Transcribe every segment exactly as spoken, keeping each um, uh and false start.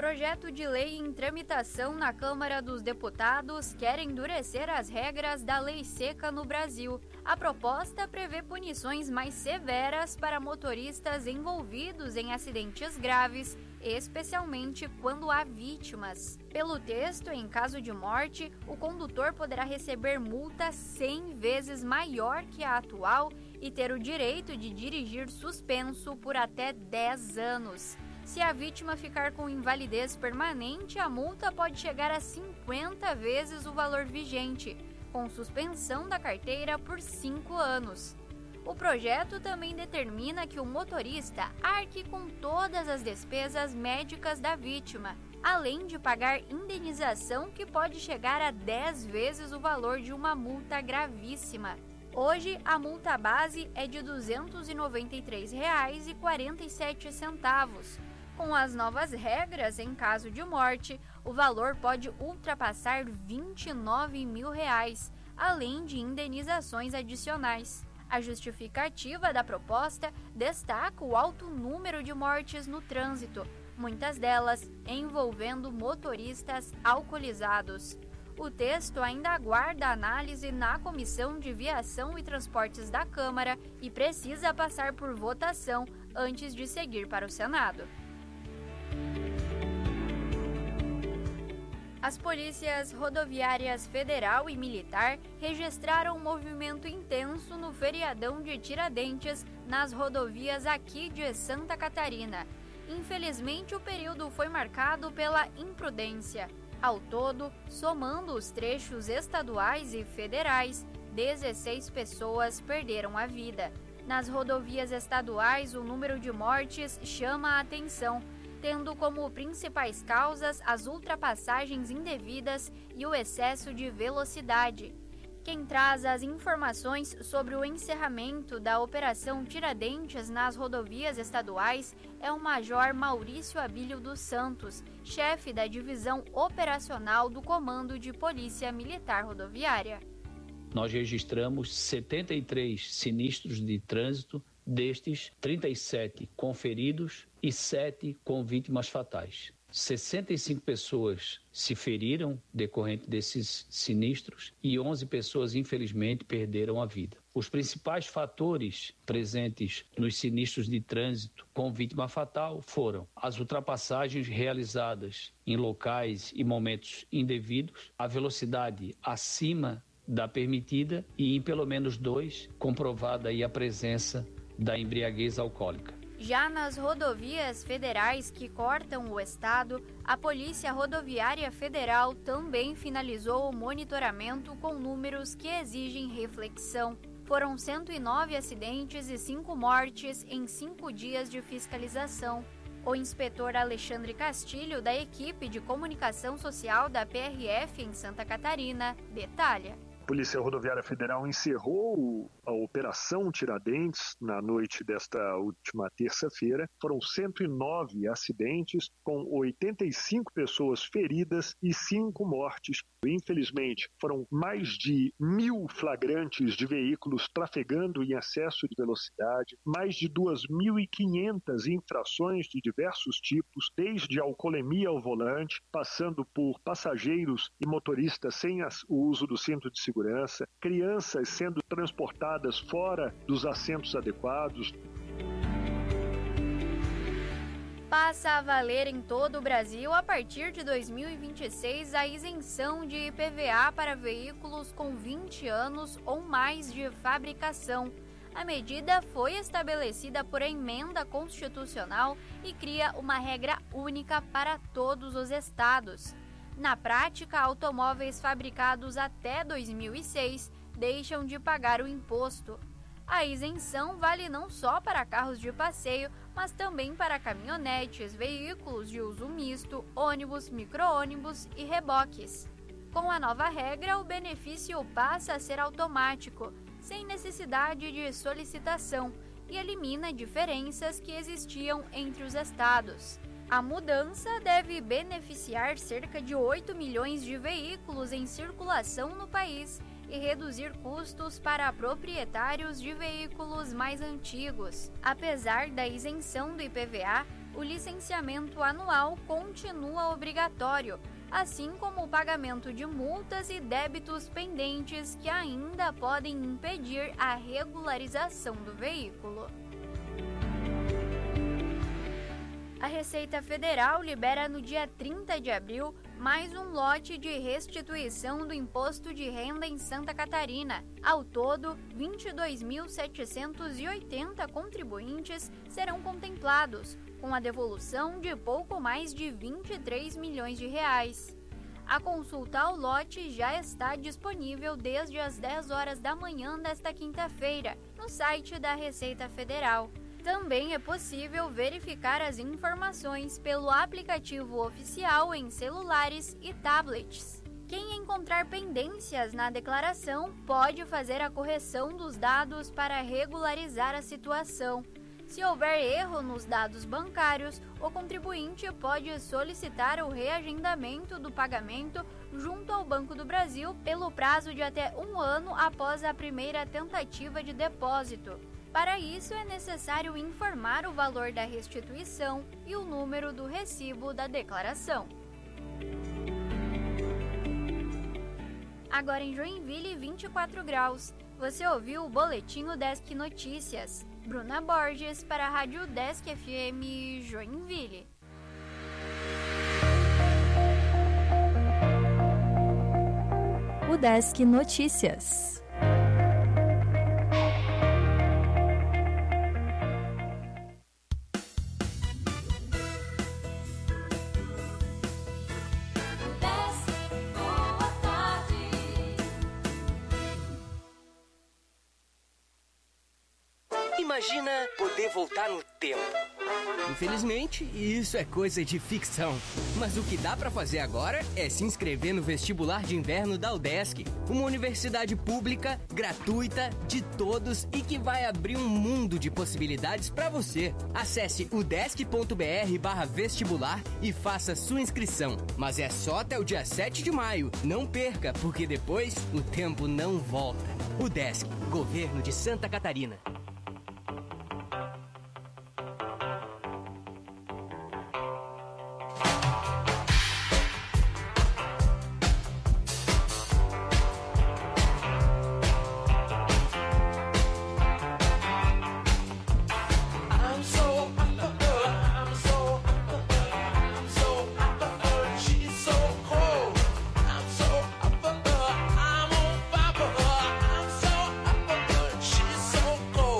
Projeto de lei em tramitação na Câmara dos Deputados quer endurecer as regras da lei seca no Brasil. A proposta prevê punições mais severas para motoristas envolvidos em acidentes graves, especialmente quando há vítimas. Pelo texto, em caso de morte, o condutor poderá receber multa cem vezes maior que a atual e ter o direito de dirigir suspenso por até dez anos. Se a vítima ficar com invalidez permanente, a multa pode chegar a cinquenta vezes o valor vigente, com suspensão da carteira por cinco anos. O projeto também determina que o motorista arque com todas as despesas médicas da vítima, além de pagar indenização que pode chegar a dez vezes o valor de uma multa gravíssima. Hoje, a multa base é de duzentos e noventa e três reais e quarenta e sete centavos. Com as novas regras, em caso de morte, o valor pode ultrapassar vinte e nove mil reais, além de indenizações adicionais. A justificativa da proposta destaca o alto número de mortes no trânsito, muitas delas envolvendo motoristas alcoolizados. O texto ainda aguarda análise na Comissão de Viação e Transportes da Câmara e precisa passar por votação antes de seguir para o Senado. As polícias rodoviárias federal e militar registraram um movimento intenso no feriadão de Tiradentes nas rodovias aqui de Santa Catarina. Infelizmente, o período foi marcado pela imprudência. Ao todo, somando os trechos estaduais e federais, dezesseis pessoas perderam a vida. Nas rodovias estaduais, o número de mortes chama a atenção, tendo como principais causas as ultrapassagens indevidas e o excesso de velocidade. Quem traz as informações sobre o encerramento da Operação Tiradentes nas rodovias estaduais é o Major Maurício Abílio dos Santos, chefe da Divisão Operacional do Comando de Polícia Militar Rodoviária. Nós registramos setenta e três sinistros de trânsito, destes trinta e sete com feridos e sete com vítimas fatais. sessenta e cinco pessoas se feriram decorrente desses sinistros e onze pessoas, infelizmente, perderam a vida. Os principais fatores presentes nos sinistros de trânsito com vítima fatal foram as ultrapassagens realizadas em locais e momentos indevidos, a velocidade acima da permitida e, em pelo menos dois, comprovada aí a presença da embriaguez alcoólica. Já nas rodovias federais que cortam o estado, a Polícia Rodoviária Federal também finalizou o monitoramento com números que exigem reflexão. Foram cento e nove acidentes e cinco mortes em cinco dias de fiscalização. O inspetor Alexandre Castilho, da equipe de comunicação social da P R F em Santa Catarina, detalha. A Polícia Rodoviária Federal encerrou a Operação Tiradentes na noite desta última terça-feira. Foram cento e nove acidentes, com oitenta e cinco pessoas feridas e cinco mortes. Infelizmente, foram mais de mil flagrantes de veículos trafegando em excesso de velocidade, mais de duas mil e quinhentas infrações de diversos tipos, desde alcoolemia ao volante, passando por passageiros e motoristas sem o uso do cinto de segurança, segurança, crianças sendo transportadas fora dos assentos adequados. Passa a valer em todo o Brasil, a partir de dois mil e vinte e seis, a isenção de I P V A para veículos com vinte anos ou mais de fabricação. A medida foi estabelecida por emenda constitucional e cria uma regra única para todos os estados. Na prática, automóveis fabricados até dois mil e seis deixam de pagar o imposto. A isenção vale não só para carros de passeio, mas também para caminhonetes, veículos de uso misto, ônibus, micro-ônibus e reboques. Com a nova regra, o benefício passa a ser automático, sem necessidade de solicitação, e elimina diferenças que existiam entre os estados. A mudança deve beneficiar cerca de oito milhões de veículos em circulação no país e reduzir custos para proprietários de veículos mais antigos. Apesar da isenção do I P V A, o licenciamento anual continua obrigatório, assim como o pagamento de multas e débitos pendentes que ainda podem impedir a regularização do veículo. A Receita Federal libera no dia trinta de abril mais um lote de restituição do Imposto de Renda em Santa Catarina. Ao todo, vinte e dois mil setecentos e oitenta contribuintes serão contemplados, com a devolução de pouco mais de vinte e três milhões de reais. A consulta ao lote já está disponível desde as dez horas da manhã desta quinta-feira, no site da Receita Federal. Também é possível verificar as informações pelo aplicativo oficial em celulares e tablets. Quem encontrar pendências na declaração pode fazer a correção dos dados para regularizar a situação. Se houver erro nos dados bancários, o contribuinte pode solicitar o reagendamento do pagamento junto ao Banco do Brasil pelo prazo de até um ano após a primeira tentativa de depósito. Para isso, é necessário informar o valor da restituição e o número do recibo da declaração. Agora em Joinville, vinte e quatro graus. Você ouviu o Boletim Udesc Notícias. Bruna Borges para a Rádio Udesc F M Joinville. Udesc Notícias. Imagina poder voltar no tempo. Infelizmente, isso é coisa de ficção. Mas o que dá pra fazer agora é se inscrever no vestibular de inverno da Udesc, uma universidade pública, gratuita, de todos e que vai abrir um mundo de possibilidades pra você. Acesse udesc.br barra vestibular e faça sua inscrição. Mas é só até o dia sete de maio. Não perca, porque depois o tempo não volta. Udesc, Governo de Santa Catarina. So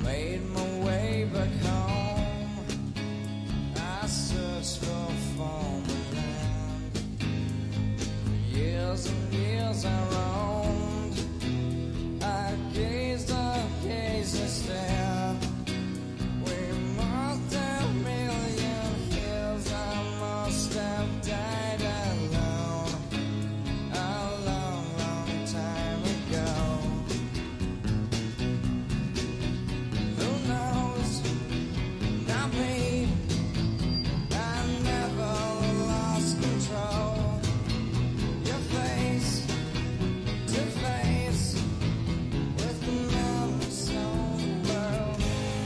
made my way back home. I searched for former land. For years and years I roamed. I gazed, I gazed, I stared. We must have a million years. I must have died alone a long, long time ago. Who knows? Not me. I never lost control. Your face to face with the memories of the world.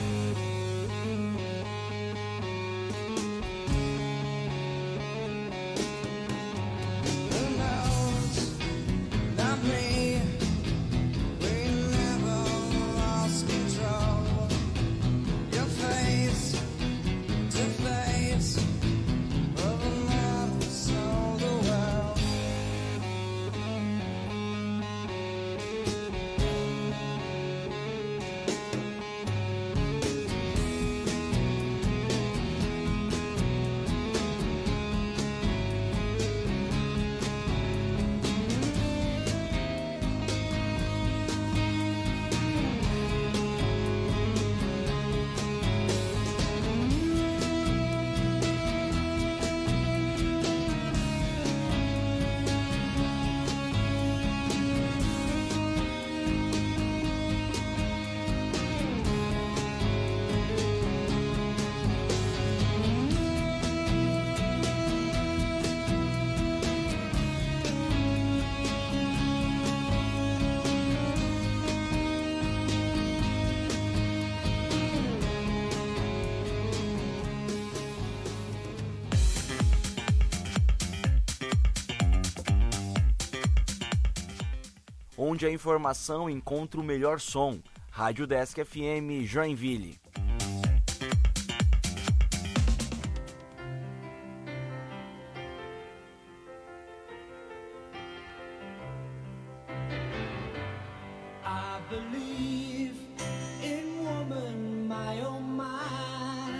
Who knows? Not me. We never lost control. Your face to face with the memories of the world. Onde a informação encontra o melhor som. Rádio Desk F M Joinville. I believe in woman, my oh my.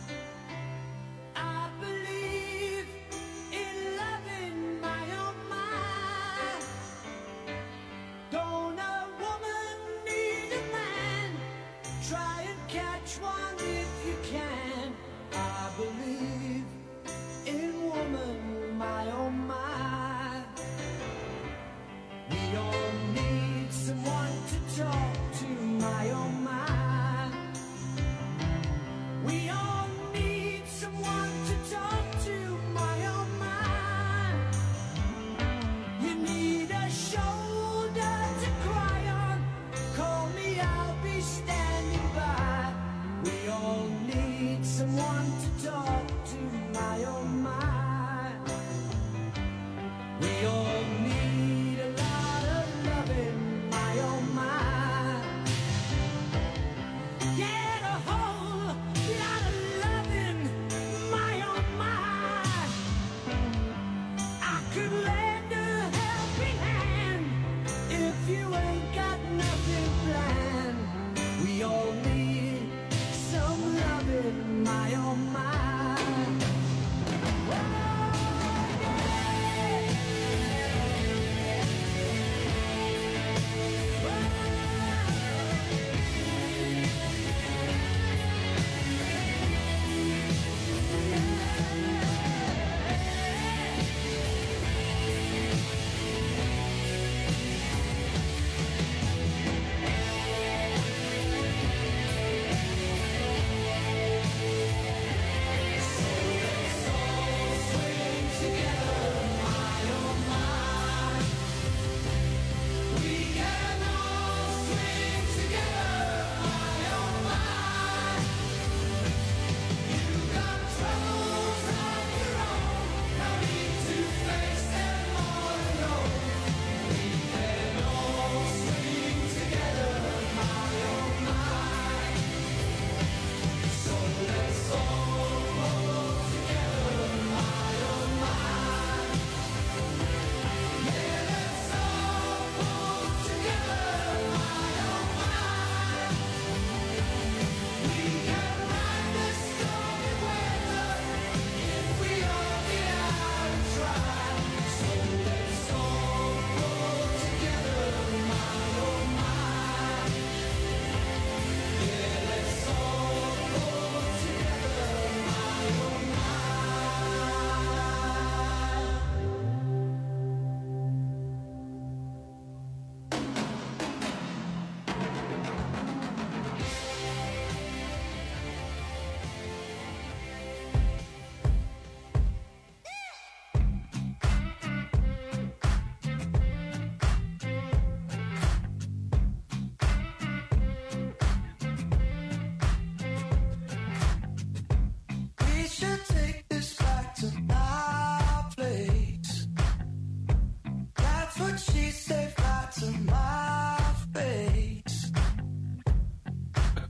I believe in loving, my oh my. Don't a woman need a man? Try and catch one if you can. I believe in woman, my oh my. We all need someone to talk to, my oh my. We all need someone to talk to, my oh my. You need a shoulder to cry on. Call me, I'll be standing by. We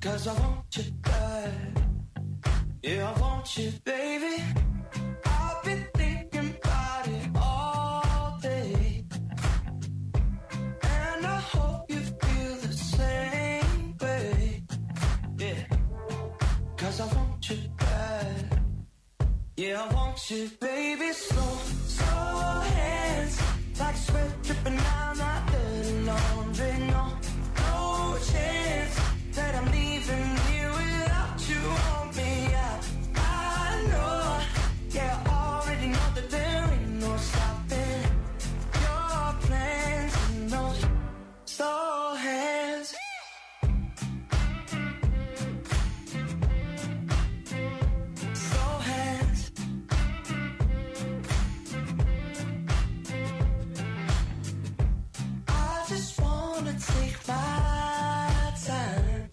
'cause I want you bad. Yeah, I want you, baby. I've been thinking about it all day, and I hope you feel the same way. Yeah, 'cause I want you bad. Yeah, I want you, baby. Slow, slow hands, like sweat dripping down my dirty laundry. No, no chance that I'm leaving here without you on me. I, I know, yeah, I already know that there ain't no stopping your plans and those slow hands. Slow hands. I just wanna take my time.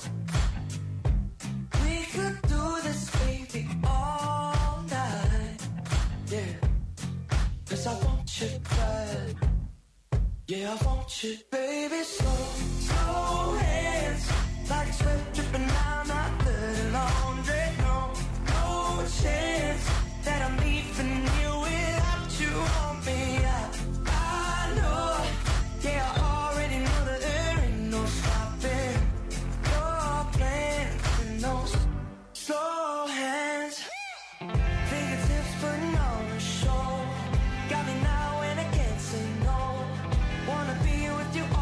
We could do this, baby, all night. Yeah, 'cause I want you bad. Yeah, I want you, baby. Slow, slow hands, like sweat dripping down my dirty laundry. No, no chance that I'm leaving you without you on me. I, I know, yeah, I already know that there ain't no stopping your plans and those slow hands. Fingertips putting on a show, got me now and I can't say no. Wanna be with you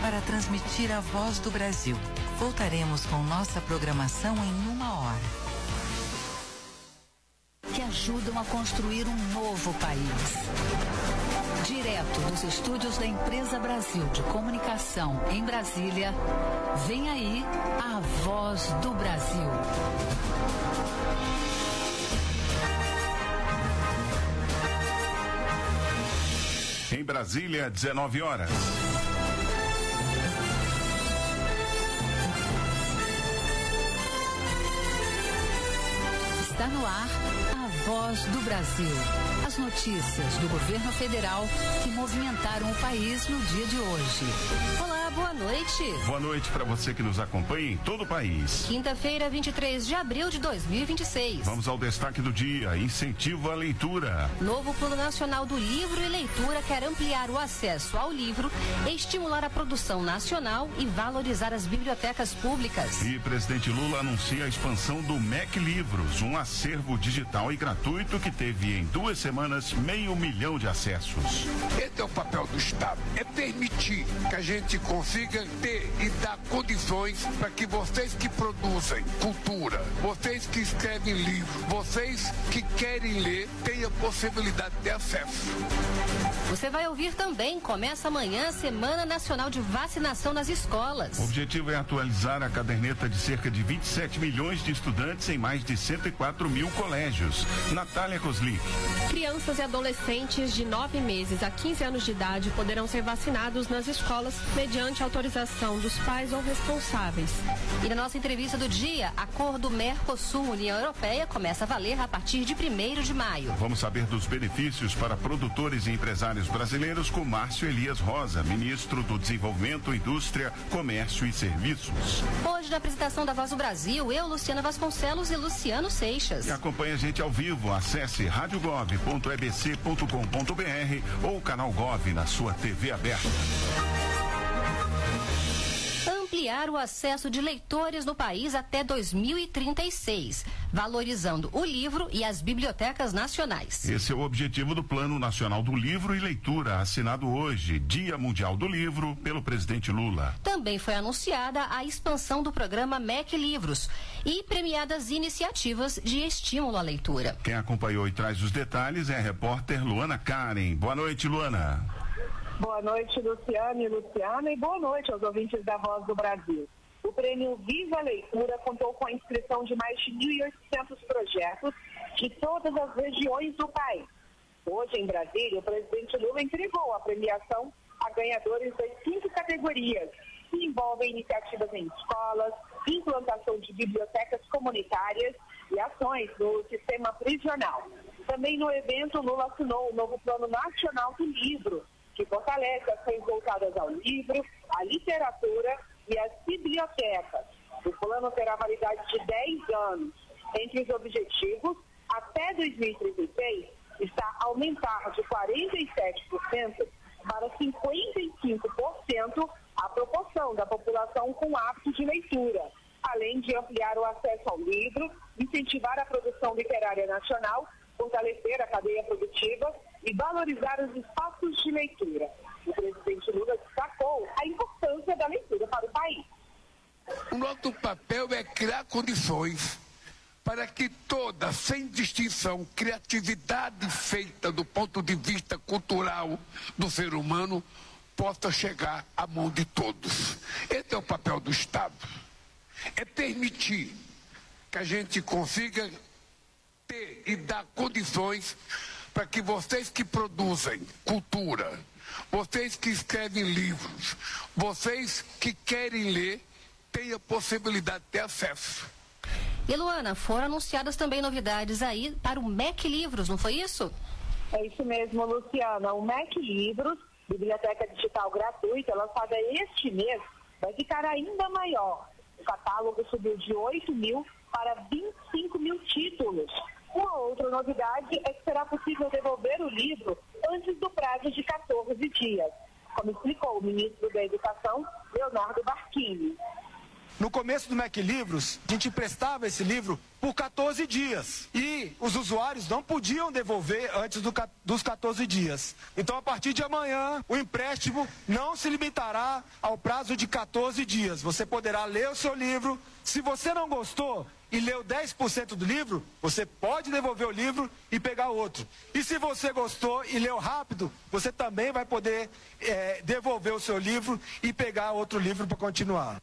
para transmitir a voz do Brasil. Voltaremos com nossa programação em uma hora. Que ajudam a construir um novo país. Direto dos estúdios da Empresa Brasil de Comunicação em Brasília, vem aí a Voz do Brasil. Em Brasília, dezenove horas. Está no ar a Voz do Brasil. As notícias do governo federal que movimentaram o país no dia de hoje. Olá, boa noite. Boa noite para você que nos acompanha em todo o país. Quinta-feira, vinte e três de abril de dois mil e vinte e seis. Vamos ao destaque do dia: incentivo à leitura. Novo Plano Nacional do Livro e Leitura quer ampliar o acesso ao livro, estimular a produção nacional e valorizar as bibliotecas públicas. E presidente Lula anuncia a expansão do M E C Livros, um acervo digital e gratuito que teve em duas semanas meio milhão de acessos. Esse é o papel do Estado, é permitir que a gente consiga ter e dar condições para que vocês que produzem cultura, vocês que escrevem livro, vocês que querem ler, tenham possibilidade de acesso. Você vai ouvir também, começa amanhã a Semana Nacional de Vacinação nas escolas. O objetivo é atualizar a caderneta de cerca de vinte e sete milhões de estudantes em mais de cento e quatro mil colégios. Natália Koslik. Crianças e adolescentes de nove meses a quinze anos de idade poderão ser vacinados nas escolas mediante autorização dos pais ou responsáveis. E na nossa entrevista do dia, acordo Mercosul-União Europeia começa a valer a partir de primeiro de maio. Vamos saber dos benefícios para produtores e empresários brasileiros com Márcio Elias Rosa, ministro do Desenvolvimento, Indústria, Comércio e Serviços. Hoje, na apresentação da Voz do Brasil, eu, Luciana Vasconcelos e Luciano Seixas. E acompanhe a gente ao vivo. Acesse rádio gov ponto e b c ponto com ponto b r ou o canal Gov na sua T V aberta. Ampliar o acesso de leitores no país até dois mil e trinta e seis, valorizando o livro e as bibliotecas nacionais. Esse é o objetivo do Plano Nacional do Livro e Leitura, assinado hoje, Dia Mundial do Livro, pelo presidente Lula. Também foi anunciada a expansão do programa M E C Livros e premiadas iniciativas de estímulo à leitura. Quem acompanhou e traz os detalhes é a repórter Luana Karen. Boa noite, Luana. Boa noite, Luciano e Luciana, e boa noite aos ouvintes da Voz do Brasil. O prêmio Viva a Leitura contou com a inscrição de mais de mil e oitocentos projetos de todas as regiões do país. Hoje, em Brasília, o presidente Lula entregou a premiação a ganhadores das cinco categorias, que envolvem iniciativas em escolas, implantação de bibliotecas comunitárias e ações no sistema prisional. Também no evento, Lula assinou o novo Plano Nacional do Livro, que fortalece ações voltadas ao livro, à literatura e às bibliotecas. O plano terá validade de dez anos. Entre os objetivos, até dois mil e trinta e seis, está aumentar de quarenta e sete por cento para cinquenta e cinco por cento a proporção da população com hábito de leitura, além de ampliar o acesso ao livro, incentivar a produção literária nacional, fortalecer a cadeia produtiva e valorizar os espaços de leitura. O presidente Lula destacou a importância da leitura para o país. O nosso papel é criar condições para que toda, sem distinção, criatividade feita do ponto de vista cultural do ser humano possa chegar à mão de todos. Esse é o papel do Estado. É permitir que a gente consiga ter e dar condições para que vocês que produzem cultura, vocês que escrevem livros, vocês que querem ler, tenham possibilidade de ter acesso. E Luana, foram anunciadas também novidades aí para o M E C Livros, não foi isso? É isso mesmo, Luciana. O M E C Livros, biblioteca digital gratuita, lançada este mês, vai ficar ainda maior. O catálogo subiu de oito mil para vinte e cinco mil títulos. Uma outra novidade é que será possível devolver o livro antes do prazo de quatorze dias, como explicou o ministro da Educação, Leonardo Barquini. No começo do Mac Livros, a gente emprestava esse livro por quatorze dias. E os usuários não podiam devolver antes do, dos quatorze dias. Então, a partir de amanhã, o empréstimo não se limitará ao prazo de quatorze dias. Você poderá ler o seu livro. Se você não gostou e leu dez por cento do livro, você pode devolver o livro e pegar outro. E se você gostou e leu rápido, você também vai poder é, devolver o seu livro e pegar outro livro para continuar.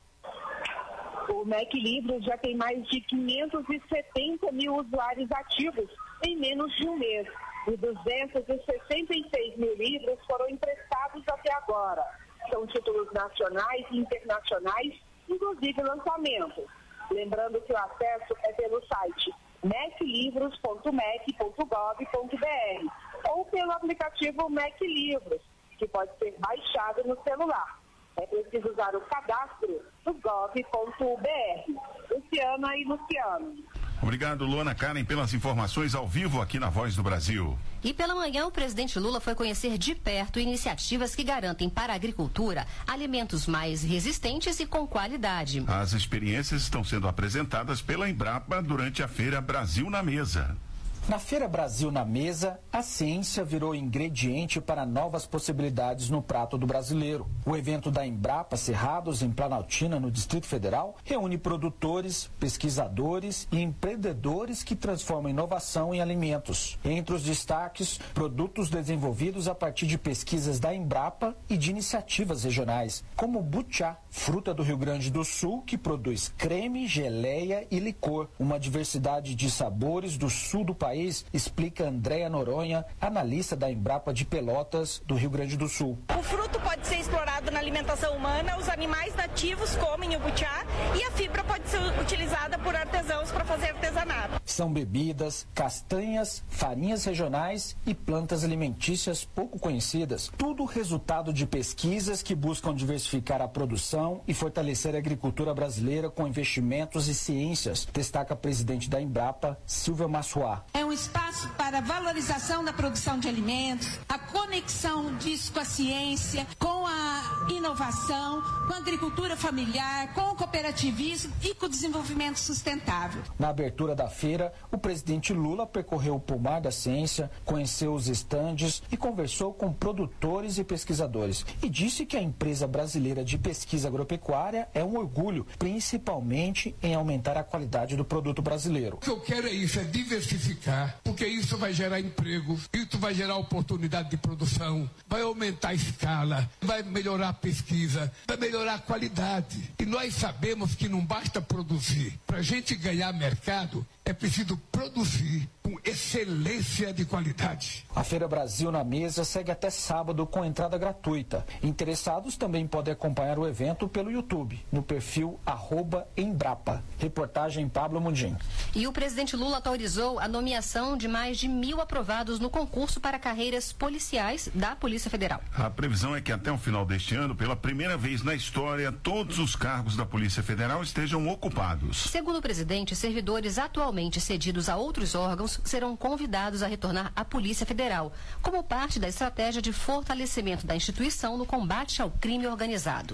O Mac Livros já tem mais de quinhentos e setenta mil usuários ativos em menos de um mês. E duzentos e sessenta e seis mil livros foram emprestados até agora. São títulos nacionais e internacionais, inclusive lançamentos. Lembrando que o acesso é pelo site mac livros ponto mac ponto gov ponto br ou pelo aplicativo Mac Livros, que pode ser baixado no celular. É preciso usar o cadastro do gov ponto br. Luciana e Luciano. Obrigado, Luana Karen, pelas informações ao vivo aqui na Voz do Brasil. E pela manhã, o presidente Lula foi conhecer de perto iniciativas que garantem para a agricultura alimentos mais resistentes e com qualidade. As experiências estão sendo apresentadas pela Embrapa durante a Feira Brasil na Mesa. Na Feira Brasil na Mesa, a ciência virou ingrediente para novas possibilidades no prato do brasileiro. O evento da Embrapa Cerrados, em Planaltina, no Distrito Federal, reúne produtores, pesquisadores e empreendedores que transformam inovação em alimentos. Entre os destaques, produtos desenvolvidos a partir de pesquisas da Embrapa e de iniciativas regionais, como o butiá, fruta do Rio Grande do Sul, que produz creme, geleia e licor. Uma diversidade de sabores do sul do país, explica Andréa Noronha, analista da Embrapa de Pelotas, do Rio Grande do Sul. O fruto pode ser explorado na alimentação humana, os animais nativos comem o butiá e a fibra pode ser utilizada por artesãos para fazer artesanato. São bebidas, castanhas, farinhas regionais e plantas alimentícias pouco conhecidas. Tudo resultado de pesquisas que buscam diversificar a produção e fortalecer a agricultura brasileira com investimentos e ciências, destaca a presidente da Embrapa, Silvia Massuá. É um espaço para a valorização da produção de alimentos, a conexão disso com a ciência, com a inovação, com a agricultura familiar, com o cooperativismo e com o desenvolvimento sustentável. Na abertura da feira, o presidente Lula percorreu o pomar da ciência, conheceu os estandes e conversou com produtores e pesquisadores. E disse que a empresa brasileira de pesquisa agropecuária é um orgulho, principalmente em aumentar a qualidade do produto brasileiro. O que eu quero é isso, é diversificar. Porque isso vai gerar emprego, isso vai gerar oportunidade de produção, vai aumentar a escala, vai melhorar a pesquisa, vai melhorar a qualidade. E nós sabemos que não basta produzir. Para a gente ganhar mercado, é preciso produzir com excelência de qualidade. A Feira Brasil na Mesa segue até sábado com entrada gratuita. Interessados também podem acompanhar o evento pelo YouTube, no perfil arroba Embrapa. Reportagem Pablo Mundim. E o presidente Lula autorizou a nomeação de mais de mil aprovados no concurso para carreiras policiais da Polícia Federal. A previsão é que até o final deste ano, pela primeira vez na história, todos os cargos da Polícia Federal estejam ocupados. Segundo o presidente, servidores atualmente cedidos a outros órgãos serão convidados a retornar à Polícia Federal, como parte da estratégia de fortalecimento da instituição no combate ao crime organizado.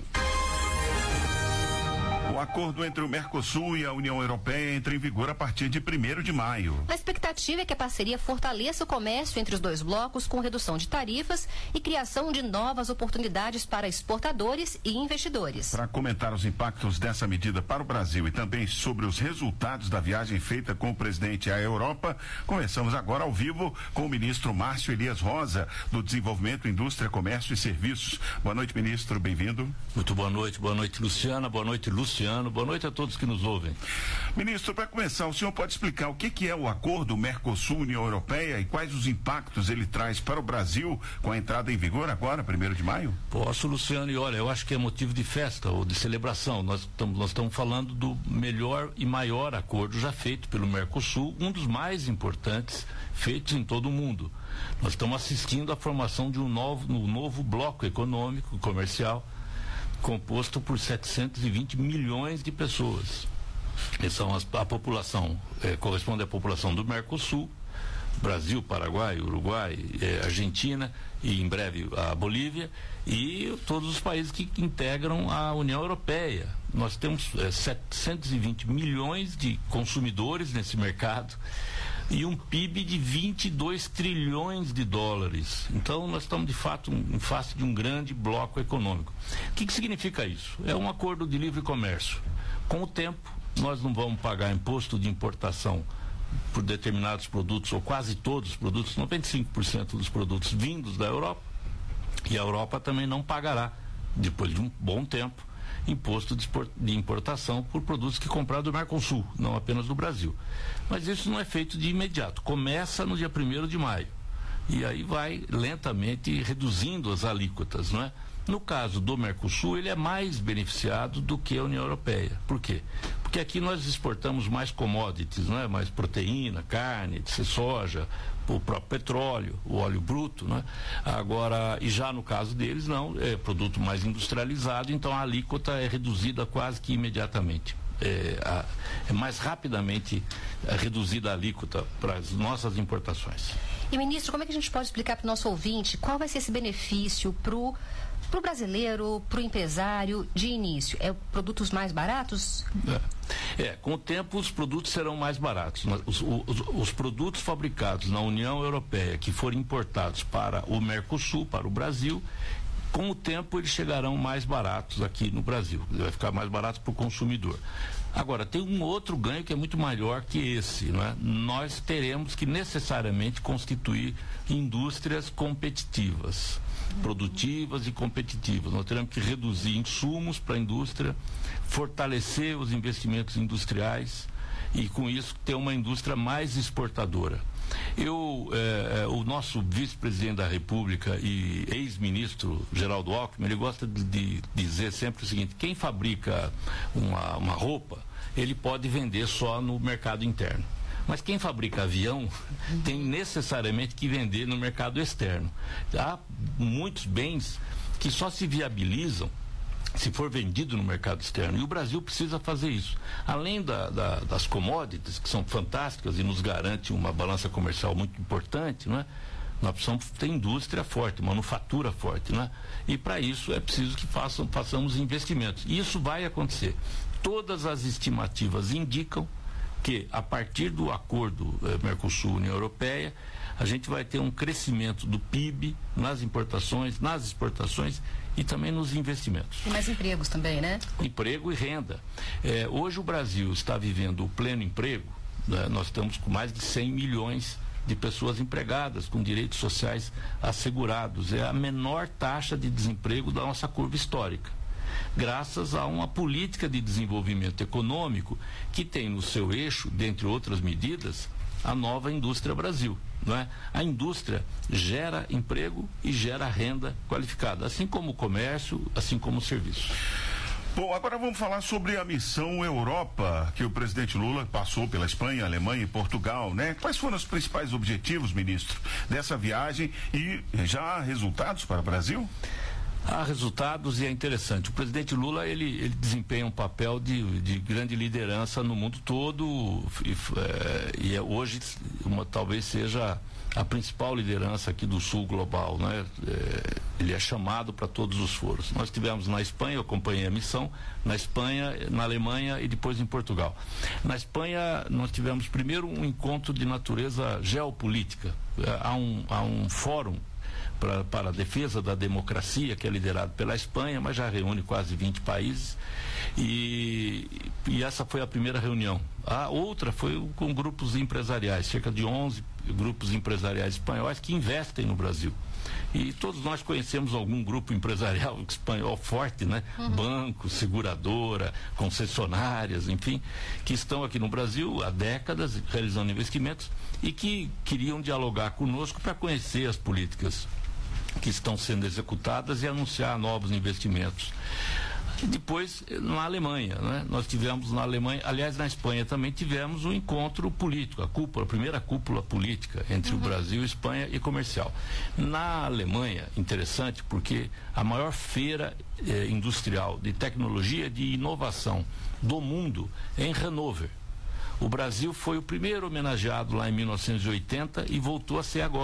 O acordo entre o Mercosul e a União Europeia entra em vigor a partir de primeiro de maio. A expectativa é que a parceria fortaleça o comércio entre os dois blocos com redução de tarifas e criação de novas oportunidades para exportadores e investidores. Para comentar os impactos dessa medida para o Brasil e também sobre os resultados da viagem feita com o presidente à Europa, conversamos agora ao vivo com o ministro Márcio Elias Rosa, do Desenvolvimento, Indústria, Comércio e Serviços. Boa noite, ministro, bem-vindo. Muito boa noite, boa noite, Luciana, boa noite, Luciano. Boa noite a todos que nos ouvem. Ministro, para começar, o senhor pode explicar o que, que é o acordo Mercosul-União Europeia e quais os impactos ele traz para o Brasil com a entrada em vigor agora, primeiro de maio? Posso, Luciano, e olha, eu acho que é motivo de festa ou de celebração. Nós estamos nós estamos falando do melhor e maior acordo já feito pelo Mercosul, um dos mais importantes feitos em todo o mundo. Nós estamos assistindo à formação de um novo, um novo bloco econômico, comercial, composto por setecentos e vinte milhões de pessoas. Que são as, a população, eh, corresponde à população do Mercosul, Brasil, Paraguai, Uruguai, eh, Argentina e em breve a Bolívia e todos os países que integram a União Europeia. Nós temos é, setecentos e vinte milhões de consumidores nesse mercado e um P I B de vinte e dois trilhões de dólares. Então, nós estamos, de fato, em face de um grande bloco econômico. O que, que significa isso? É um acordo de livre comércio. Com o tempo, nós não vamos pagar imposto de importação por determinados produtos, ou quase todos os produtos, noventa e cinco por cento dos produtos vindos da Europa, e a Europa também não pagará, depois de um bom tempo, imposto de importação por produtos que compraram do Mercosul, não apenas do Brasil. Mas isso não é feito de imediato, começa no dia primeiro de maio e aí vai lentamente reduzindo as alíquotas, não é? No caso do Mercosul, ele é mais beneficiado do que a União Europeia. Por quê? Porque aqui nós exportamos mais commodities, não é? Mais proteína, carne, soja, o próprio petróleo, o óleo bruto, né? Agora, e já no caso deles, não, é produto mais industrializado, então a alíquota é reduzida quase que imediatamente. É, a, é mais rapidamente é, reduzida a alíquota para as nossas importações. E, ministro, como é que a gente pode explicar para o nosso ouvinte qual vai ser esse benefício para o Para o brasileiro, para o empresário, de início, é produtos mais baratos? É, é, com o tempo os produtos serão mais baratos. Os, os, os produtos fabricados na União Europeia que forem importados para o Mercosul, para o Brasil, com o tempo eles chegarão mais baratos aqui no Brasil. Vai ficar mais barato para o consumidor. Agora, tem um outro ganho que é muito maior que esse, não é? Nós teremos que necessariamente constituir indústrias competitivas, produtivas e competitivas. Nós teremos que reduzir insumos para a indústria, fortalecer os investimentos industriais e, com isso, ter uma indústria mais exportadora. Eu, eh, o nosso vice-presidente da República e ex-ministro Geraldo Alckmin, ele gosta de, de dizer sempre o seguinte: quem fabrica uma, uma roupa, ele pode vender só no mercado interno. Mas quem fabrica avião tem necessariamente que vender no mercado externo. Há muitos bens que só se viabilizam se for vendido no mercado externo. E o Brasil precisa fazer isso. Além da, da, das commodities, que são fantásticas e nos garante uma balança comercial muito importante, não é? Nós precisamos ter indústria forte, manufatura forte, não é? E para isso é preciso que façam, façamos investimentos. E isso vai acontecer. Todas as estimativas indicam que, a partir do acordo eh, Mercosul-União Europeia, a gente vai ter um crescimento do P I B nas importações, nas exportações e também nos investimentos. E mais empregos também, né? Emprego e renda. Eh, hoje o Brasil está vivendo o pleno emprego, né? Nós estamos com mais de cem milhões de pessoas empregadas, com direitos sociais assegurados. É a menor taxa de desemprego da nossa curva histórica, graças a uma política de desenvolvimento econômico que tem no seu eixo, dentre outras medidas, a nova indústria Brasil, não é? A indústria gera emprego e gera renda qualificada, assim como o comércio, assim como o serviço. Bom, agora vamos falar sobre a missão Europa, que o presidente Lula passou pela Espanha, Alemanha e Portugal, né? Quais foram os principais objetivos, ministro, dessa viagem e já há resultados para o Brasil? Há resultados e é interessante. O presidente Lula, ele, ele desempenha um papel de, de grande liderança no mundo todo e, é, e é hoje uma, talvez seja a principal liderança aqui do Sul global, né? É, ele é chamado para todos os foros. Nós tivemos na Espanha, eu acompanhei a missão, na Espanha, na Alemanha e depois em Portugal. Na Espanha, nós tivemos primeiro um encontro de natureza geopolítica. Há um, há um fórum Para, para a defesa da democracia, que é liderado pela Espanha, mas já reúne quase vinte países, e, e essa foi a primeira reunião. A outra foi com grupos empresariais, cerca de onze grupos empresariais espanhóis que investem no Brasil. E todos nós conhecemos algum grupo empresarial espanhol forte, né? Uhum. Banco, seguradora, concessionárias, enfim, que estão aqui no Brasil há décadas realizando investimentos e que queriam dialogar conosco para conhecer as políticas que estão sendo executadas e anunciar novos investimentos. E depois, na Alemanha, né? Nós tivemos na Alemanha, aliás, na Espanha também tivemos um encontro político, a cúpula, a primeira cúpula política entre uhum. o Brasil, Espanha e comercial. Na Alemanha, interessante, porque a maior feira eh, industrial de tecnologia de inovação do mundo é em Hannover. O Brasil foi o primeiro homenageado lá em mil novecentos e oitenta e voltou a ser agora.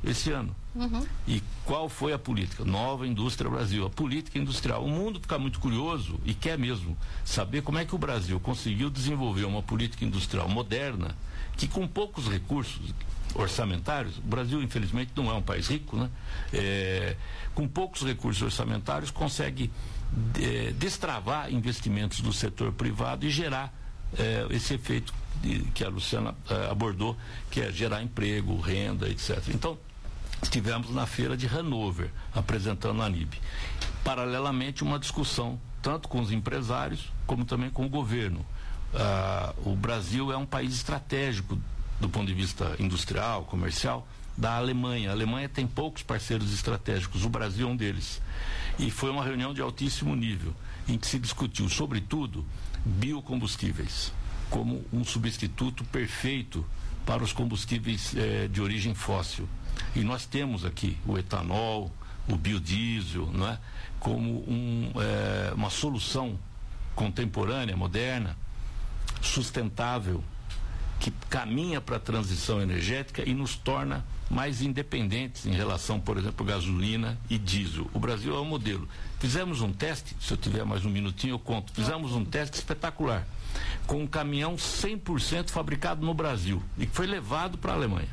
esse ano. Uhum. E qual foi a política? Nova Indústria Brasil, a política industrial. O mundo fica muito curioso e quer mesmo saber como é que o Brasil conseguiu desenvolver uma política industrial moderna que, com poucos recursos orçamentários, o Brasil infelizmente não é um país rico, né? É, com poucos recursos orçamentários consegue é, destravar investimentos do setor privado e gerar é, esse efeito de, que a Luciana é, abordou, que é gerar emprego, renda, etcétera. Então, estivemos na feira de Hanover apresentando a ANIB. Paralelamente, uma discussão tanto com os empresários como também com o governo. Ah, o Brasil é um país estratégico do ponto de vista industrial, comercial, da Alemanha. A Alemanha tem poucos parceiros estratégicos, o Brasil é um deles. E foi uma reunião de altíssimo nível, em que se discutiu, sobretudo, biocombustíveis, como um substituto perfeito para os combustíveis eh, de origem fóssil. E nós temos aqui o etanol, o biodiesel, não é? Como um, eh, uma solução contemporânea, moderna, sustentável, que caminha para a transição energética e nos torna mais independentes em relação, por exemplo, gasolina e diesel. O Brasil é um modelo. Fizemos um teste, se eu tiver mais um minutinho eu conto, fizemos um teste espetacular, com um caminhão cem por cento fabricado no Brasil e que foi levado para a Alemanha,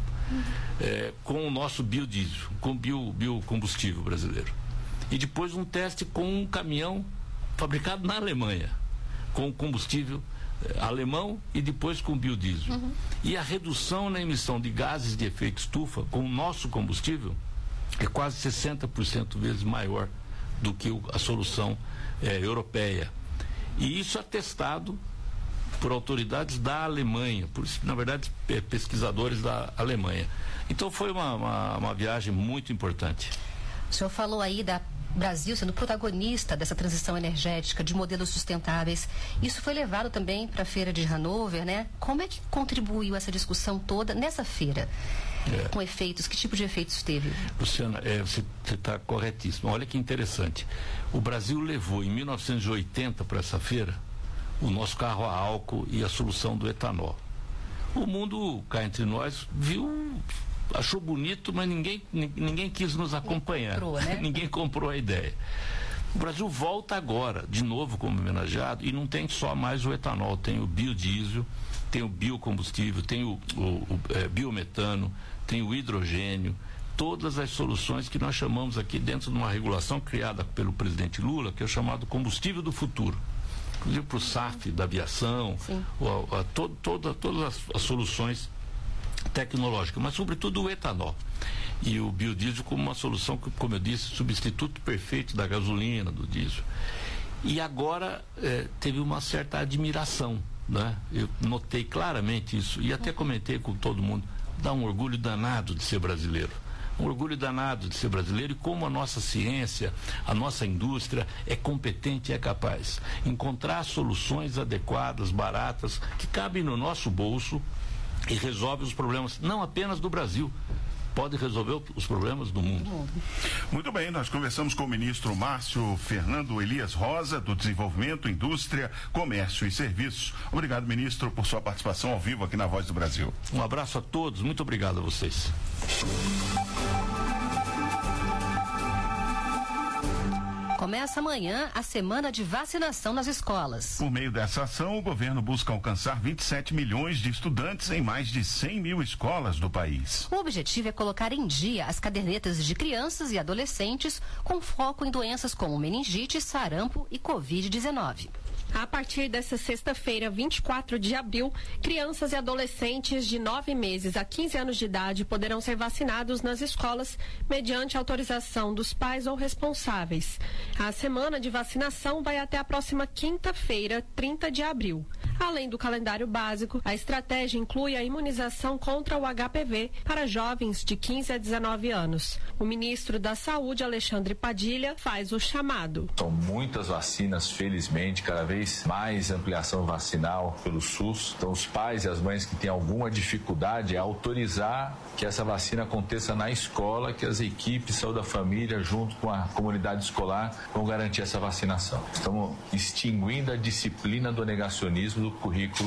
é, com o nosso biodiesel, com o bio, biocombustível brasileiro. E depois um teste com um caminhão fabricado na Alemanha, com combustível alemão e depois com biodiesel. Uhum. E a redução na emissão de gases de efeito estufa com o nosso combustível é quase sessenta por cento vezes maior do que o, a solução é, europeia. E isso atestado por autoridades da Alemanha, por na verdade é, pesquisadores da Alemanha. Então foi uma, uma, uma viagem muito importante. O senhor falou aí da Brasil sendo protagonista dessa transição energética, de modelos sustentáveis. Isso foi levado também para a feira de Hanover, né? Como é que contribuiu essa discussão toda nessa feira? É. Com efeitos, que tipo de efeitos teve? Luciana, é, você está corretíssimo. Olha que interessante. O Brasil levou em mil novecentos e oitenta para essa feira o nosso carro a álcool e a solução do etanol. O mundo, cá entre nós, viu... achou bonito, mas ninguém, ninguém quis nos acompanhar. Comprou, né? Ninguém comprou a ideia. O Brasil volta agora, de novo como homenageado, e não tem só mais o etanol, tem o biodiesel, tem o biocombustível, tem o, o, o é, biometano, tem o hidrogênio, todas as soluções que nós chamamos aqui dentro de uma regulação criada pelo presidente Lula, que é o chamado combustível do futuro. Inclusive para o S A F da aviação, o, a, a, todo, toda, todas as, as soluções tecnológica, mas sobretudo o etanol e o biodiesel como uma solução que, como eu disse, substituto perfeito da gasolina, do diesel. E agora eh, teve uma certa admiração, né? Eu notei claramente isso e até comentei com todo mundo, dá um orgulho danado de ser brasileiro. Um orgulho danado de ser brasileiro e como a nossa ciência, a nossa indústria é competente e é capaz de encontrar soluções adequadas, baratas, que cabem no nosso bolso e resolve os problemas, não apenas do Brasil, pode resolver os problemas do mundo. Muito bem, nós conversamos com o ministro Márcio Fernando Elias Rosa, do Desenvolvimento, Indústria, Comércio e Serviços. Obrigado, ministro, por sua participação ao vivo aqui na Voz do Brasil. Um abraço a todos, muito obrigado a vocês. Começa amanhã a semana de vacinação nas escolas. Por meio dessa ação, o governo busca alcançar vinte e sete milhões de estudantes em mais de cem mil escolas do país. O objetivo é colocar em dia as cadernetas de crianças e adolescentes com foco em doenças como meningite, sarampo e covid dezenove. A partir dessa sexta-feira, vinte e quatro de abril, crianças e adolescentes de nove meses a quinze anos de idade poderão ser vacinados nas escolas mediante autorização dos pais ou responsáveis. A semana de vacinação vai até a próxima quinta-feira, trinta de abril. Além do calendário básico, a estratégia inclui a imunização contra o H P V para jovens de quinze a dezenove anos. O ministro da Saúde, Alexandre Padilha, faz o chamado. São muitas vacinas, felizmente, cada vez mais ampliação vacinal pelo SUS. Então, os pais e as mães que têm alguma dificuldade é autorizar que essa vacina aconteça na escola, que as equipes de saúde da família, junto com a comunidade escolar, vão garantir essa vacinação. Estamos extinguindo a disciplina do negacionismo do currículo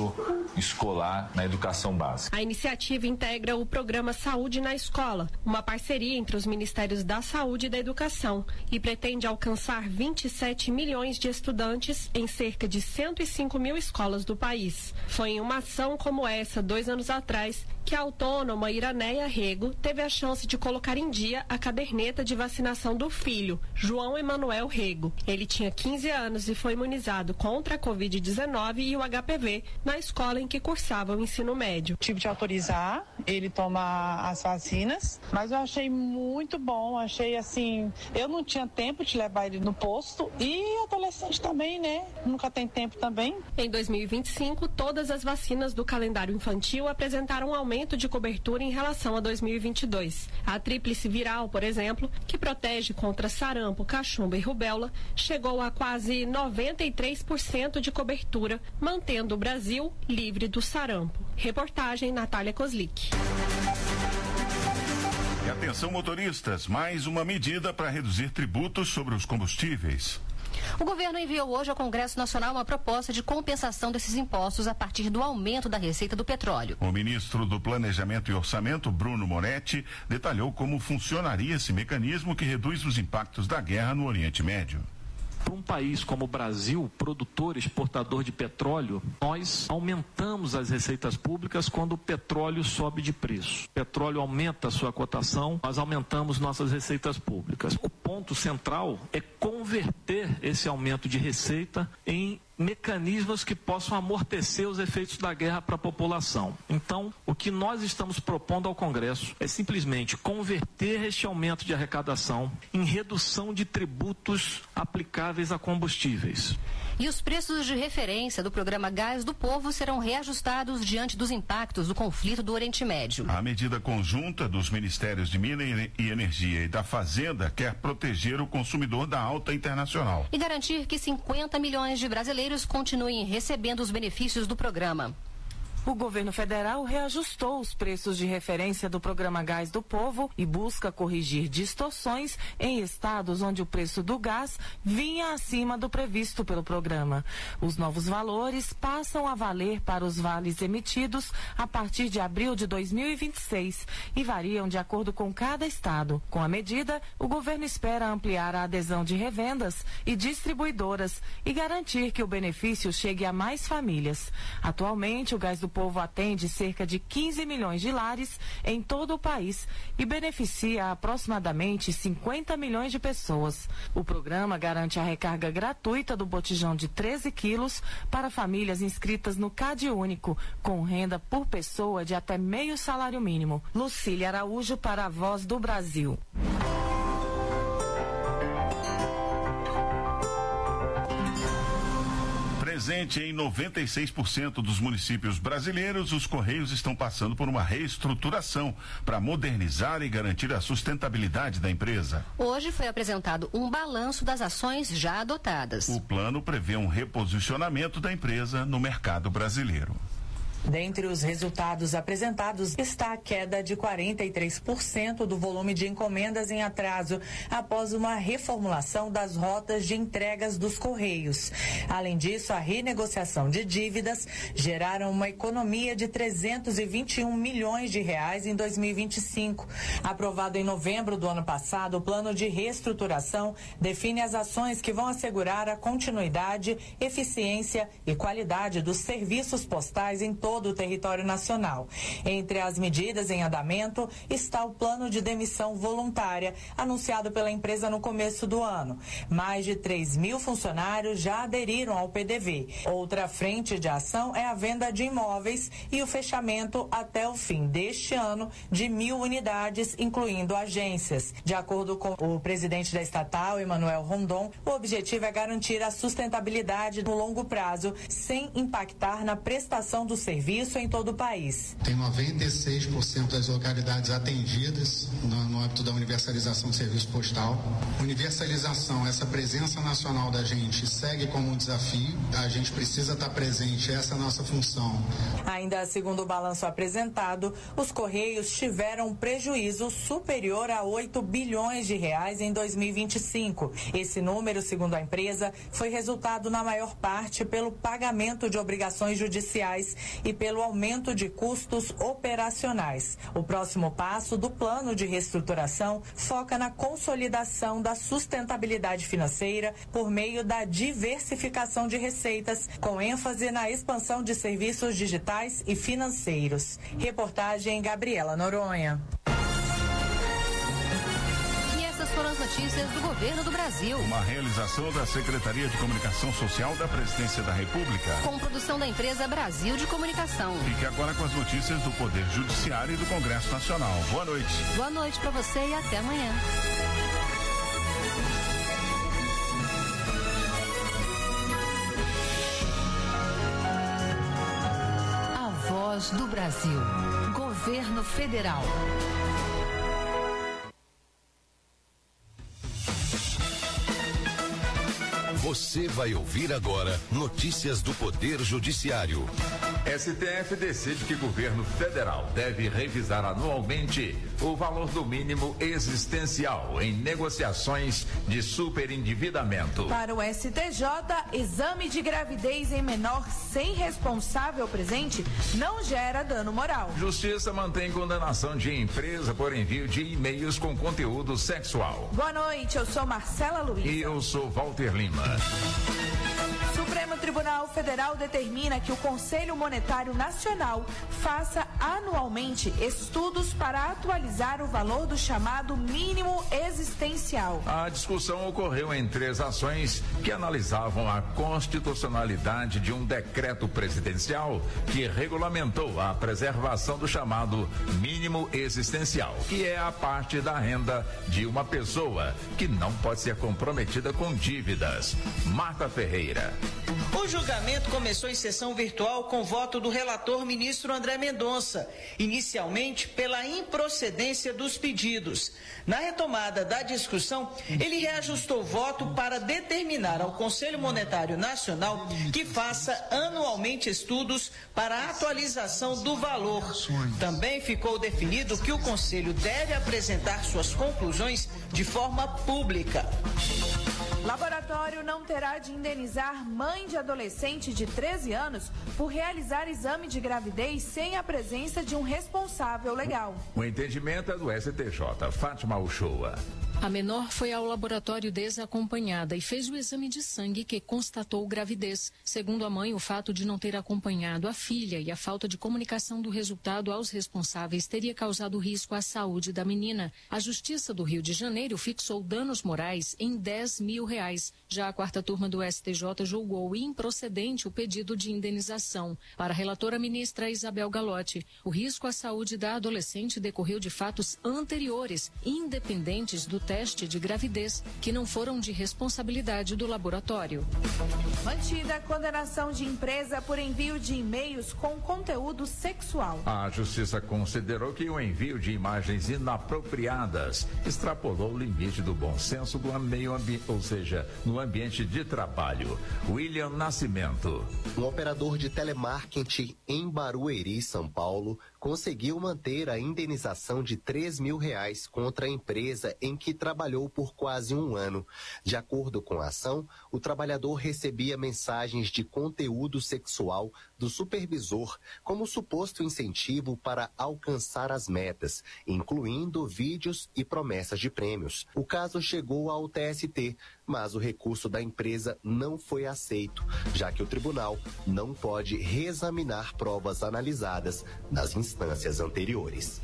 escolar na educação básica. A iniciativa integra o programa Saúde na Escola, uma parceria entre os Ministérios da Saúde e da Educação, e pretende alcançar vinte e sete milhões de estudantes em cerca de cento e cinco mil escolas do país. Foi em uma ação como essa, dois anos atrás, que a autônoma Iraneia Rego teve a chance de colocar em dia a caderneta de vacinação do filho, João Emanuel Rego. Ele tinha quinze anos e foi imunizado contra a covid dezenove e o H P V na escola em que cursava o ensino médio. Tive de autorizar ele tomar as vacinas, mas eu achei muito bom, achei assim, eu não tinha tempo de levar ele no posto e adolescente também, né? Nunca tem tempo também. Em dois mil e vinte e cinco, todas as vacinas do calendário infantil apresentaram um aumento de cobertura em relação a dois mil e vinte e dois. A tríplice viral, por exemplo, que protege contra sarampo, cachumba e rubéola, chegou a quase noventa e três por cento de cobertura, mantendo o Brasil livre do sarampo. Reportagem Natália Kozlik. E atenção, motoristas, mais uma medida para reduzir tributos sobre os combustíveis. O governo enviou hoje ao Congresso Nacional uma proposta de compensação desses impostos a partir do aumento da receita do petróleo. O ministro do Planejamento e Orçamento, Bruno Moretti, detalhou como funcionaria esse mecanismo que reduz os impactos da guerra no Oriente Médio. Para um país como o Brasil, produtor, exportador de petróleo, nós aumentamos as receitas públicas quando o petróleo sobe de preço. O petróleo aumenta a sua cotação, nós aumentamos nossas receitas públicas. O ponto central é converter esse aumento de receita em mecanismos que possam amortecer os efeitos da guerra para a população. Então, o que nós estamos propondo ao Congresso é simplesmente converter este aumento de arrecadação em redução de tributos aplicáveis a combustíveis. E os preços de referência do programa Gás do Povo serão reajustados diante dos impactos do conflito do Oriente Médio. A medida conjunta dos Ministérios de Minas e Energia e da Fazenda quer proteger o consumidor da alta internacional e garantir que cinquenta milhões de brasileiros continuem recebendo os benefícios do programa. O governo federal reajustou os preços de referência do programa Gás do Povo e busca corrigir distorções em estados onde o preço do gás vinha acima do previsto pelo programa. Os novos valores passam a valer para os vales emitidos a partir de abril de dois mil e vinte e seis e variam de acordo com cada estado. Com a medida, o governo espera ampliar a adesão de revendas e distribuidoras e garantir que o benefício chegue a mais famílias. Atualmente, o Gás do Povo atende cerca de quinze milhões de lares em todo o país e beneficia aproximadamente cinquenta milhões de pessoas. O programa garante a recarga gratuita do botijão de treze quilos para famílias inscritas no Cade Único, com renda por pessoa de até meio salário mínimo. Lucília Araújo para a Voz do Brasil. Presente em noventa e seis por cento dos municípios brasileiros, os Correios estão passando por uma reestruturação para modernizar e garantir a sustentabilidade da empresa. Hoje foi apresentado um balanço das ações já adotadas. O plano prevê um reposicionamento da empresa no mercado brasileiro. Dentre os resultados apresentados está a queda de quarenta e três por cento do volume de encomendas em atraso após uma reformulação das rotas de entregas dos Correios. Além disso, a renegociação de dívidas geraram uma economia de trezentos e vinte e um milhões de reais em dois mil e vinte e cinco. Aprovado em novembro do ano passado, o plano de reestruturação define as ações que vão assegurar a continuidade, eficiência e qualidade dos serviços postais em todo todo o território nacional. Entre as medidas em andamento está o plano de demissão voluntária, anunciado pela empresa no começo do ano. Mais de três mil funcionários já aderiram ao P D V. Outra frente de ação é a venda de imóveis e o fechamento até o fim deste ano de mil unidades, incluindo agências. De acordo com o presidente da estatal, Emanuel Rondon, o objetivo é garantir a sustentabilidade no longo prazo, sem impactar na prestação do serviço em todo o país. Tem noventa e seis por cento das localidades atendidas no, no âmbito da universalização do serviço postal. Universalização, essa presença nacional da gente segue como um desafio. A gente precisa estar presente, essa é a nossa função. Ainda segundo o balanço apresentado, os Correios tiveram um prejuízo superior a oito bilhões de reais em dois mil e vinte e cinco. Esse número, segundo a empresa, foi resultado na maior parte pelo pagamento de obrigações judiciais e e pelo aumento de custos operacionais. O próximo passo do plano de reestruturação foca na consolidação da sustentabilidade financeira por meio da diversificação de receitas, com ênfase na expansão de serviços digitais e financeiros. Reportagem Gabriela Noronha. Foram as notícias do Governo do Brasil. Uma realização da Secretaria de Comunicação Social da Presidência da República. Com produção da empresa Brasil de Comunicação. Fique agora com as notícias do Poder Judiciário e do Congresso Nacional. Boa noite. Boa noite para você e até amanhã. A Voz do Brasil. Governo Federal. Você vai ouvir agora notícias do Poder Judiciário. S T F decide que o governo federal deve revisar anualmente o valor do mínimo existencial em negociações de superendividamento. Para o S T J, exame de gravidez em menor sem responsável presente não gera dano moral. Justiça mantém condenação de empresa por envio de e-mails com conteúdo sexual. Boa noite, eu sou Marcela Luiz. E eu sou Walter Lima. Supremo Tribunal Federal determina que o Conselho Monetário Nacional faça anualmente estudos para atualizar o valor do chamado mínimo existencial. A discussão ocorreu em três ações que analisavam a constitucionalidade de um decreto presidencial que regulamentou a preservação do chamado mínimo existencial, que é a parte da renda de uma pessoa que não pode ser comprometida com dívidas. Marta Ferreira. O julgamento começou em sessão virtual com voto do relator ministro André Mendonça, inicialmente pela improcedência dos pedidos. Na retomada da discussão, ele reajustou o voto para determinar ao Conselho Monetário Nacional que faça anualmente estudos para a atualização do valor. Também ficou definido que o Conselho deve apresentar suas conclusões de forma pública. Laboratório não terá de indenizar mãe de adolescente de treze anos por realizar exame de gravidez sem a presença de um responsável legal. O entendimento é do S T J. Fátima Uchoa. A menor foi ao laboratório desacompanhada e fez o exame de sangue que constatou gravidez. Segundo a mãe, o fato de não ter acompanhado a filha e a falta de comunicação do resultado aos responsáveis teria causado risco à saúde da menina. A Justiça do Rio de Janeiro fixou danos morais em dez mil reais. Já a quarta turma do S T J julgou improcedente o pedido de indenização. Para a relatora ministra Isabel Galotti, o risco à saúde da adolescente decorreu de fatos anteriores, independentes do teste de gravidez, que não foram de responsabilidade do laboratório. Mantida a condenação de empresa por envio de e-mails com conteúdo sexual. A Justiça considerou que o envio de imagens inapropriadas extrapolou o limite do bom senso do meio ambiente, ou seja, no ambiente de trabalho. William Nascimento. Um operador de telemarketing em Barueri, São Paulo, conseguiu manter a indenização de três mil reais contra a empresa em que trabalhou por quase um ano. De acordo com a ação, o trabalhador recebia mensagens de conteúdo sexual do supervisor como suposto incentivo para alcançar as metas, incluindo vídeos e promessas de prêmios. O caso chegou ao T S T, mas o recurso da empresa não foi aceito, já que o tribunal não pode reexaminar provas analisadas nas instâncias anteriores.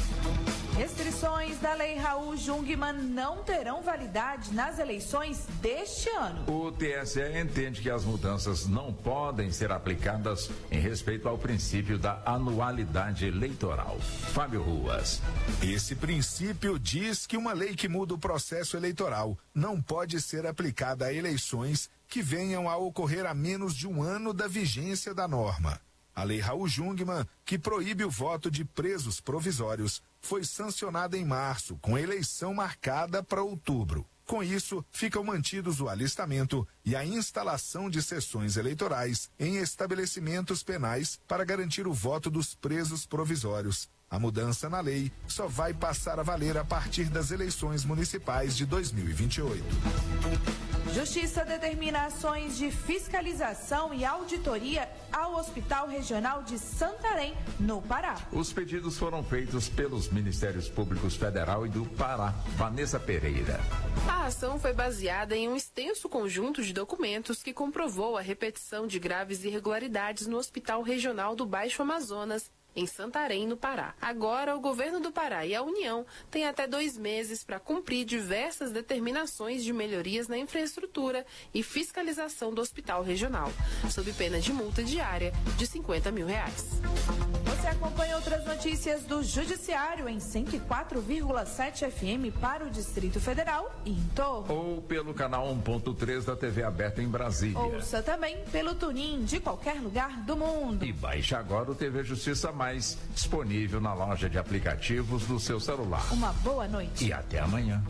Restrições da Lei Raul Jungmann não terão validade nas eleições deste ano. O T S E entende que as mudanças não podem ser aplicadas em respeito ao princípio da anualidade eleitoral. Fábio Ruas. Esse princípio diz que uma lei que muda o processo eleitoral não pode ser aplicada a eleições que venham a ocorrer a menos de um ano da vigência da norma. A Lei Raul Jungmann, que proíbe o voto de presos provisórios, foi sancionada em março, com eleição marcada para outubro. Com isso, ficam mantidos o alistamento e a instalação de sessões eleitorais em estabelecimentos penais para garantir o voto dos presos provisórios. A mudança na lei só vai passar a valer a partir das eleições municipais de dois mil e vinte e oito. Justiça determina ações de fiscalização e auditoria ao Hospital Regional de Santarém, no Pará. Os pedidos foram feitos pelos Ministérios Públicos Federal e do Pará. Vanessa Pereira. A ação foi baseada em um extenso conjunto de documentos que comprovou a repetição de graves irregularidades no Hospital Regional do Baixo Amazonas, em Santarém, no Pará. Agora, o governo do Pará e a União têm até dois meses para cumprir diversas determinações de melhorias na infraestrutura e fiscalização do hospital regional, sob pena de multa diária de cinquenta mil reais. Você acompanha outras notícias do Judiciário em cento e quatro vírgula sete F M para o Distrito Federal e em torno. Ou pelo canal um ponto três da T V aberta em Brasília. Ouça também pelo TuneIn de qualquer lugar do mundo. E baixe agora o T V Justiça Mais, disponível na loja de aplicativos do seu celular. Uma boa noite. E até amanhã.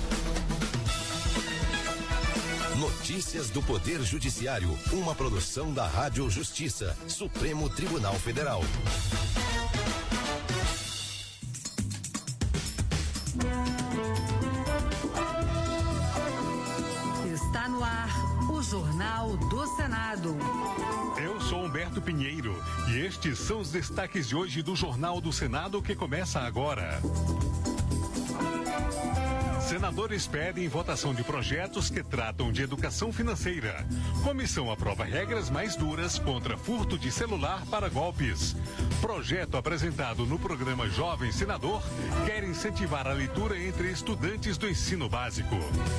Notícias do Poder Judiciário, uma produção da Rádio Justiça, Supremo Tribunal Federal. Está no ar o Jornal do Senado. Eu sou Humberto Pinheiro e estes são os destaques de hoje do Jornal do Senado que começa agora. Senadores pedem votação de projetos que tratam de educação financeira. Comissão aprova regras mais duras contra furto de celular para golpes. Projeto apresentado no programa Jovem Senador quer incentivar a leitura entre estudantes do ensino básico.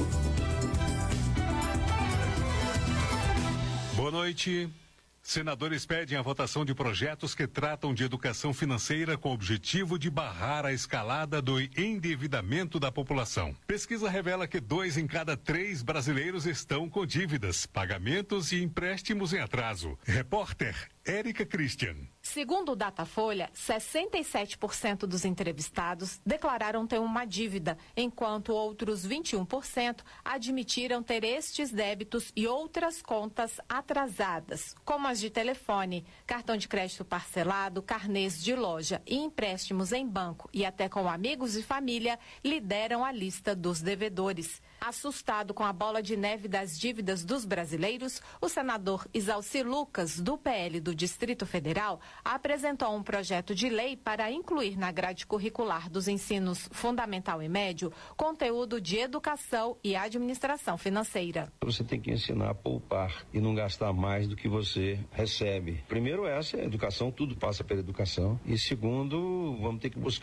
Boa noite. Senadores pedem a votação de projetos que tratam de educação financeira com o objetivo de barrar a escalada do endividamento da população. Pesquisa revela que dois em cada três brasileiros estão com dívidas, pagamentos e empréstimos em atraso. Repórter Érica Christian. Segundo o Datafolha, sessenta e sete por cento dos entrevistados declararam ter uma dívida, enquanto outros vinte e um por cento admitiram ter estes débitos e outras contas atrasadas, como as de telefone, cartão de crédito parcelado, carnês de loja e empréstimos em banco e até com amigos e família, lideram a lista dos devedores. Assustado com a bola de neve das dívidas dos brasileiros, o senador Isalci Lucas, do P L do Distrito Federal, apresentou um projeto de lei para incluir na grade curricular dos ensinos fundamental e médio conteúdo de educação e administração financeira. Você tem que ensinar a poupar e não gastar mais do que você recebe. Primeiro, essa é a educação, tudo passa pela educação. E segundo, vamos ter que buscar